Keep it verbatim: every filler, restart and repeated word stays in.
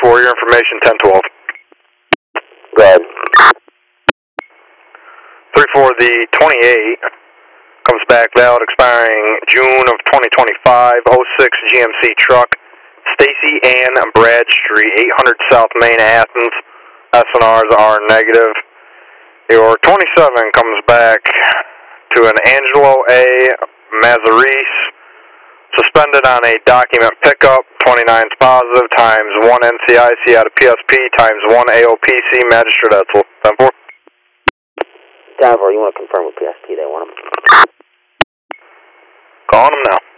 four, your information, ten twelve. Go ahead. three four, the twenty-eight comes back valid expiring June of twenty twenty-five, oh six G M C truck, Stacy Ann Bradstreet, eight hundred South Main, Athens. S N Rs are negative. Your twenty-seven comes back to an Angelo A. Mazzarese, suspended on a document pickup, twenty-nine is positive, times one N C I C out of P S P, times one A O P C, Magistrate Edsel. ten four. ten four, you want to confirm with P S P, they want them. Calling them now.